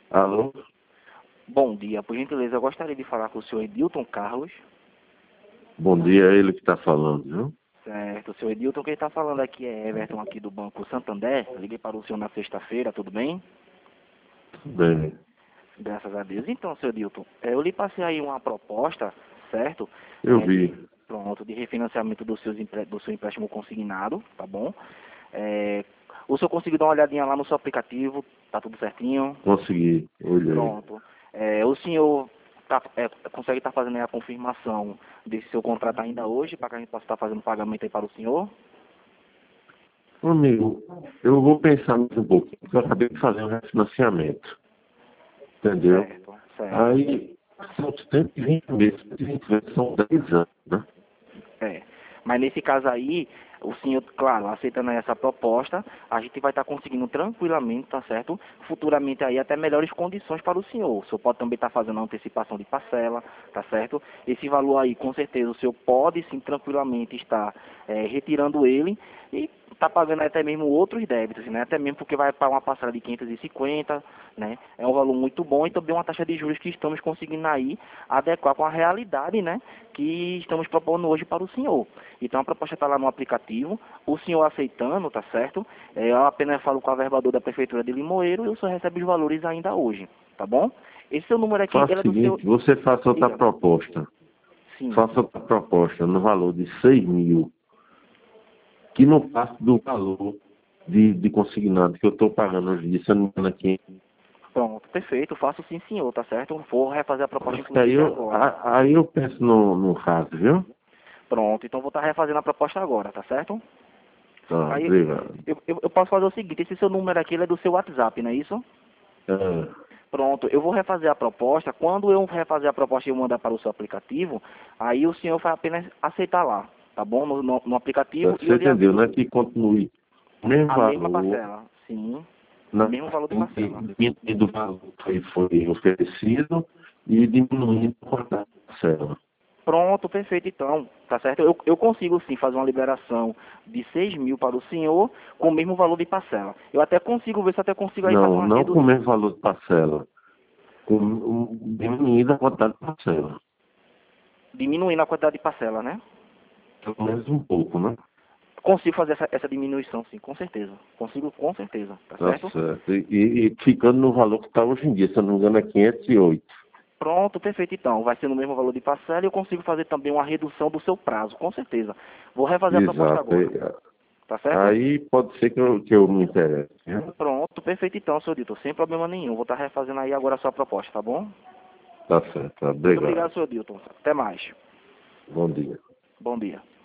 Alô? Bom dia, por gentileza, eu gostaria de falar com o senhor Edilton Carlos. Bom dia, é ele que está falando, viu? Certo, o senhor Edilton, quem está falando aqui é Everton, aqui do Banco Santander. Liguei para o senhor na sexta-feira, tudo bem? Tudo bem. Graças a Deus. Então, senhor Edilton, eu lhe passei aí uma proposta, certo? Eu De, vi. pronto, de refinanciamento do seu empréstimo consignado, tá bom? É, o senhor conseguiu dar uma olhadinha lá no seu aplicativo, tá tudo certinho? Consegui. Olhei. Pronto. O senhor consegue estar fazendo aí a confirmação desse seu contrato ainda hoje, para que a gente possa estar fazendo pagamento aí para o senhor? Amigo, eu vou pensar mais um pouquinho, porque eu acabei de fazer um refinanciamento. Entendeu? Certo, certo. Aí, são 120 meses, 120 vezes são 10 anos, né? É. Mas nesse caso aí, o senhor, claro, aceitando essa proposta, a gente vai estar conseguindo tranquilamente, tá certo? Futuramente aí até melhores condições para o senhor. O senhor pode também estar fazendo a antecipação de parcela, tá certo? Esse valor aí, com certeza, o senhor pode sim tranquilamente estar retirando ele e tá pagando até mesmo outros débitos, né? Até mesmo porque vai pagar uma parcela de 550, né? É um valor muito bom e também uma taxa de juros que estamos conseguindo aí adequar com a realidade, né? Que estamos propondo hoje para o senhor. Então a proposta está lá no aplicativo, o senhor aceitando, tá certo? Eu apenas falo com a verbador da Prefeitura de Limoeiro e o senhor recebe os valores ainda hoje, tá bom? Esse seu número aqui, Faça ele o é do seu... seguinte, você faça outra Diga. proposta. Sim. Faça outra proposta no valor de 6 mil, que não passe do valor de consignado que eu estou pagando hoje em dia, se eu não me engano aqui. Pronto, perfeito, faço sim senhor, tá certo? Vou refazer a proposta Porque aí inclusive eu, agora. aí eu penso no caso, viu? Pronto, então vou estar refazendo a proposta agora, tá certo? Tá, Aí obrigado. eu posso fazer o seguinte, esse seu número aqui ele é do seu WhatsApp, não é isso? É, Pronto, eu vou refazer a proposta. Quando eu refazer a proposta e eu mandar para o seu aplicativo, aí o senhor vai apenas aceitar lá, tá bom? No aplicativo e você eu lhe entendeu, aviso né? Que continue o mesmo a mesma valor, parcela. Sim, na, mesmo valor de parcela. diminuindo o valor que foi oferecido e diminuindo a quantidade de parcela. Pronto, perfeito então, tá certo? Eu consigo sim fazer uma liberação de 6 mil para o senhor com o mesmo valor de parcela. Eu até consigo ver se até consigo aí fazer Não, uma não com o redução, mesmo valor de parcela, com diminuindo a quantidade de parcela. diminuindo a quantidade de parcela, né? Pelo menos um pouco, né? Consigo fazer essa diminuição sim, com certeza. Consigo com certeza, tá Tá certo? certo. E ficando no valor que está hoje em dia, se eu não me engano, é 508. Pronto, perfeito então. Vai ser no mesmo valor de parcela e eu consigo fazer também uma redução do seu prazo, com certeza. Vou refazer a proposta Exato. agora, tá certo? Aí pode ser que eu me interesse, viu? Pronto, perfeito então, senhor Dilton. Sem problema nenhum. Vou estar refazendo aí agora a sua proposta, tá bom? Tá certo. Muito Obrigado. obrigado, senhor Dilton. Até mais. Bom dia. Bom dia.